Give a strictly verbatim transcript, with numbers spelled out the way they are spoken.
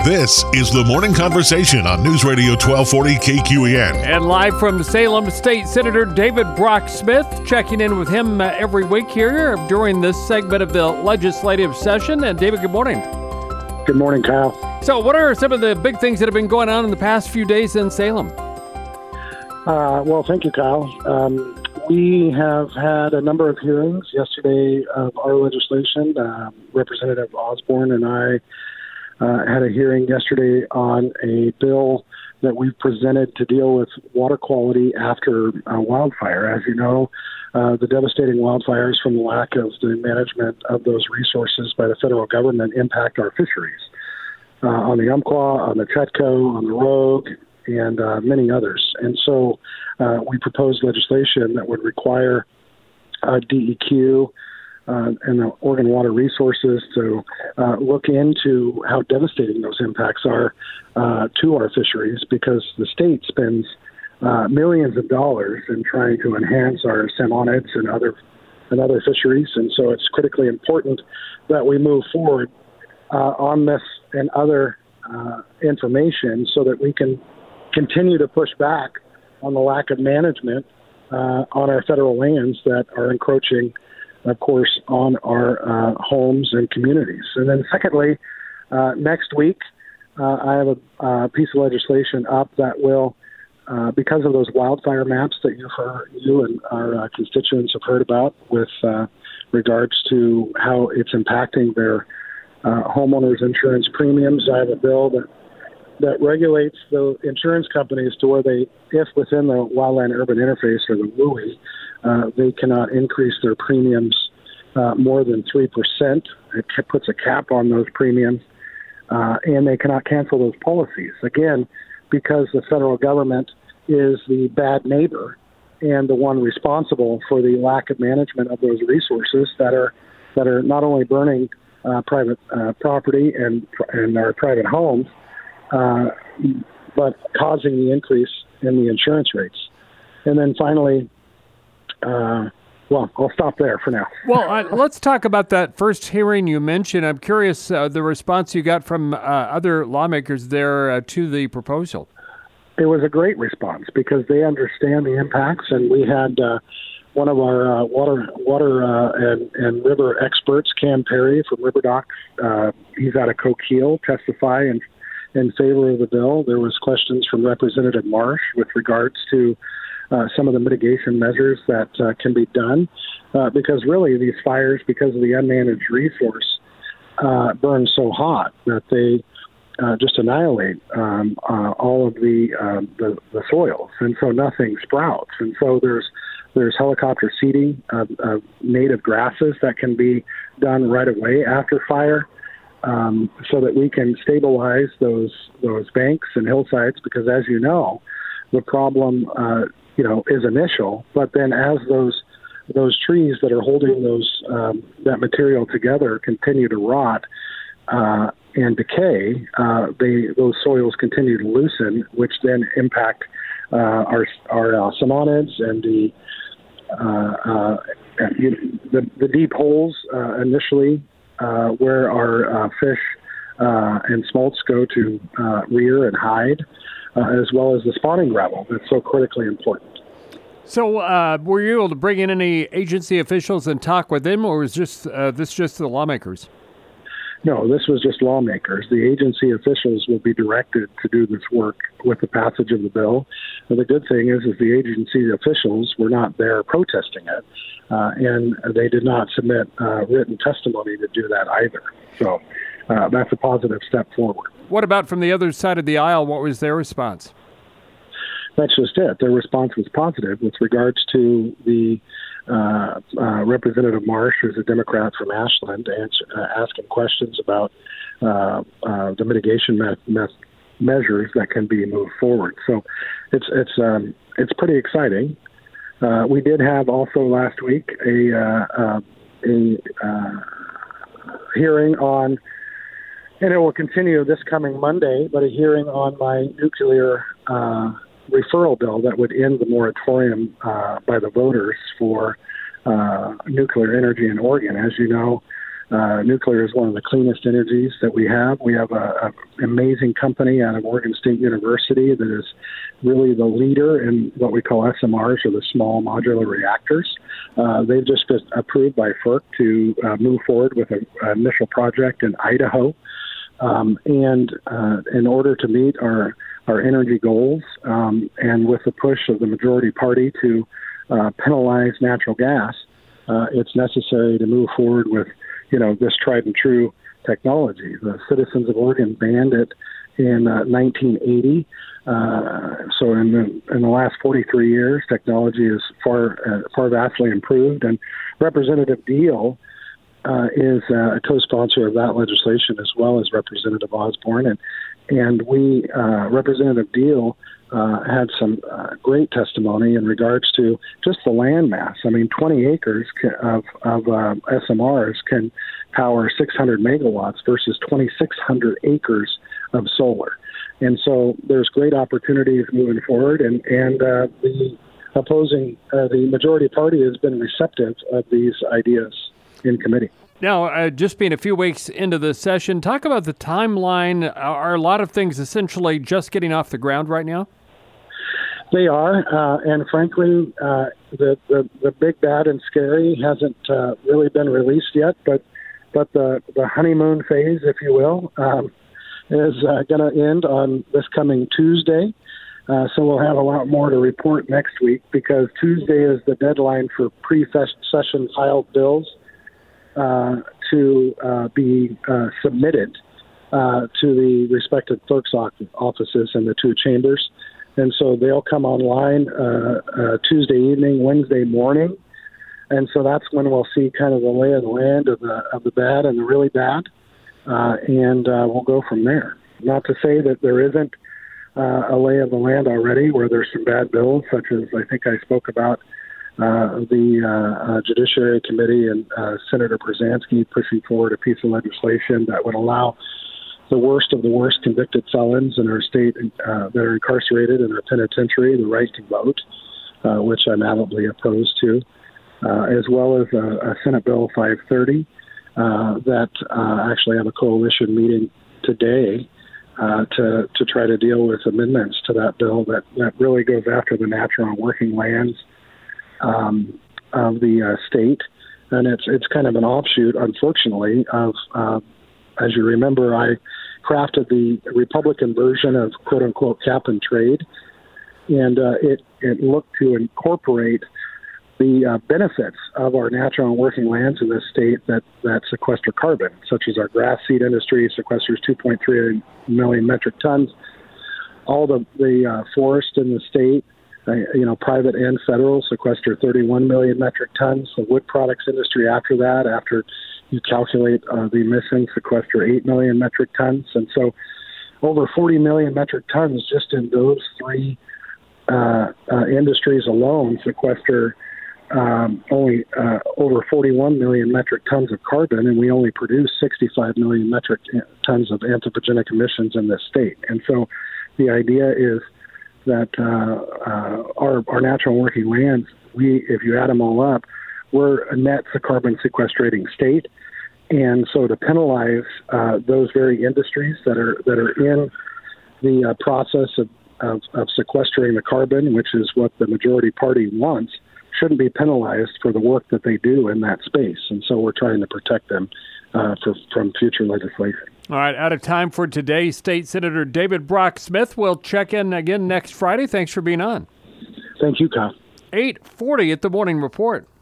This is the Morning Conversation on News Radio twelve forty K Q E N. And live from Salem, State Senator David Brock Smith, checking in with him uh, every week here during this segment of the legislative session. And David, good morning. Good morning, Kyle. So what are some of the big things that have been going on in the past few days in Salem? Uh, well, thank you, Kyle. Um, we have had a number of hearings yesterday of our legislation. Uh, Representative Osborne and I uh, had a hearing yesterday on a bill that we've presented to deal with water quality after uh, wildfire. As you know, uh, the devastating wildfires from the lack of the management of those resources by the federal government impact our fisheries uh, on the Umpqua, on the Chetco, on the Rogue, and uh, many others. And so uh, we proposed legislation that would require uh, D E Q uh, and the Oregon Water Resources to uh, look into how devastating those impacts are uh, to our fisheries, because the state spends uh, millions of dollars in trying to enhance our salmonids and other and other fisheries. And so it's critically important that we move forward uh, on this and other uh, information so that we can continue to push back on the lack of management uh, on our federal lands that are encroaching, of course, on our uh, homes and communities. And then secondly, uh, next week, uh, I have a uh, piece of legislation up that will, uh, because of those wildfire maps that you've heard, you and our uh, constituents have heard about with uh, regards to how it's impacting their uh, homeowners insurance premiums. I have a bill that that regulates the insurance companies to where they, if within the Wildland Urban Interface or the W U I, uh, they cannot increase their premiums uh, more than three percent. It puts a cap on those premiums, uh, and they cannot cancel those policies. Again, because the federal government is the bad neighbor and the one responsible for the lack of management of those resources that are that are not only burning uh, private uh, property and, and our private homes, Uh, but causing the increase in the insurance rates. And then finally, uh, well, I'll stop there for now. Well, uh, let's talk about that first hearing you mentioned. I'm curious uh, the response you got from uh, other lawmakers there uh, to the proposal. It was a great response because they understand the impacts, and we had uh, one of our uh, water water uh, and, and river experts, Cam Perry from RiverDocs, uh, he's out of Coquille, testify and in favor of the bill. There was questions from Representative Marsh with regards to uh, some of the mitigation measures that uh, can be done, uh, because really these fires, because of the unmanaged resource, uh, burn so hot that they uh, just annihilate um, uh, all of the, um, the the soils, and so nothing sprouts. And so there's there's helicopter seeding of, of native grasses that can be done right away after fire. Um, so that we can stabilize those those banks and hillsides, because as you know, the problem uh, you know is initial, but then as those those trees that are holding those um, that material together continue to rot uh, and decay, uh, they those soils continue to loosen, which then impact uh, our our uh, salmonids and the uh, uh, the, the deep holes uh, initially. Uh, where our uh, fish uh, and smolts go to uh, rear and hide, uh, as well as the spawning gravel that's so critically important. So uh, were you able to bring in any agency officials and talk with them, or was just, uh, this just the lawmakers? No, this was just lawmakers. The agency officials will be directed to do this work with the passage of the bill. And the good thing is, is the agency officials were not there protesting it, uh, and they did not submit uh, written testimony to do that either. So uh, that's a positive step forward. What about from the other side of the aisle? What was their response? That's just it. Their response was positive with regards to the uh, uh, Representative Marsh, who's a Democrat from Ashland, answer, uh, asking questions about uh, uh, the mitigation me- me- measures that can be moved forward. So it's it's um, it's pretty exciting. Uh, we did have also last week a uh, uh, a uh, hearing on, and it will continue this coming Monday, but a hearing on my nuclear uh, referral bill that would end the moratorium uh, by the voters for uh, nuclear energy in Oregon. As you know, Uh, nuclear is one of the cleanest energies that we have. We have an amazing company out of Oregon State University that is really the leader in what we call S M Rs, or the small modular reactors. Uh, they've just been approved by FERC to uh, move forward with an initial project in Idaho. Um, and uh, in order to meet our, our energy goals, um, and with the push of the majority party to uh, penalize natural gas, uh, it's necessary to move forward with you know, this tried and true technology. The citizens of Oregon banned it in uh, nineteen eighty. Uh, so in the, in the last forty-three years, technology is far, uh, far vastly improved. And Representative Deal uh, is uh, a co-sponsor of that legislation, as well as Representative Osborne. And, and we, uh, Representative Deal, Uh, had some uh, great testimony in regards to just the land mass. I mean, twenty acres of, of uh, S M Rs can power six hundred megawatts versus twenty-six hundred acres of solar. And so there's great opportunities moving forward, and, and uh, the opposing, uh, the majority party has been receptive of these ideas in committee. Now, uh, just being a few weeks into the session, talk about the timeline. Are a lot of things essentially just getting off the ground right now? They are, uh, and frankly, uh, the, the the big, bad, and scary hasn't uh, really been released yet. But but the, the honeymoon phase, if you will, um, is uh, going to end on this coming Tuesday. Uh, so we'll have a lot more to report next week, because Tuesday is the deadline for pre-session filed bills uh, to uh, be uh, submitted uh, to the respective clerk's offices in the two chambers. And so they'll come online uh, uh, Tuesday evening, Wednesday morning. And so that's when we'll see kind of the lay of the land of the of the bad and the really bad. Uh, and uh, we'll go from there. Not to say that there isn't uh, a lay of the land already where there's some bad bills, such as I think I spoke about uh, the uh, uh, Judiciary Committee and uh, Senator Brzezinski pushing forward a piece of legislation that would allow the worst of the worst convicted felons in our state uh, that are incarcerated in our penitentiary the right to vote, uh, which I'm adamantly opposed to, uh, as well as a, a Senate Bill five thirty uh, that uh, actually have a coalition meeting today uh, to to try to deal with amendments to that bill that, that really goes after the natural and working lands um, of the uh, state. And it's it's kind of an offshoot, unfortunately, of uh, as you remember, I crafted the Republican version of quote-unquote cap and trade, and uh, it, it looked to incorporate the uh, benefits of our natural and working lands in this state that, that sequester carbon, such as our grass seed industry sequesters two point three million metric tons. All the, the uh, forest in the state, uh, you know, private and federal, sequester thirty-one million metric tons. The wood products industry after that, after you calculate uh, the emissions, sequester eight million metric tons. And so over forty million metric tons just in those three uh, uh, industries alone sequester um, only uh, over forty-one million metric tons of carbon, and we only produce sixty-five million metric tons of anthropogenic emissions in this state. And so the idea is that uh, uh, our, our natural working lands, we, if you add them all up, we're a net carbon sequestrating state. And so to penalize uh, those very industries that are that are in the uh, process of, of, of sequestering the carbon, which is what the majority party wants, shouldn't be penalized for the work that they do in that space. And so we're trying to protect them uh, for, from future legislation. All right, out of time for today. State Senator David Brock Smith will check in again next Friday. Thanks for being on. Thank you, Kyle. eight forty at the Morning Report.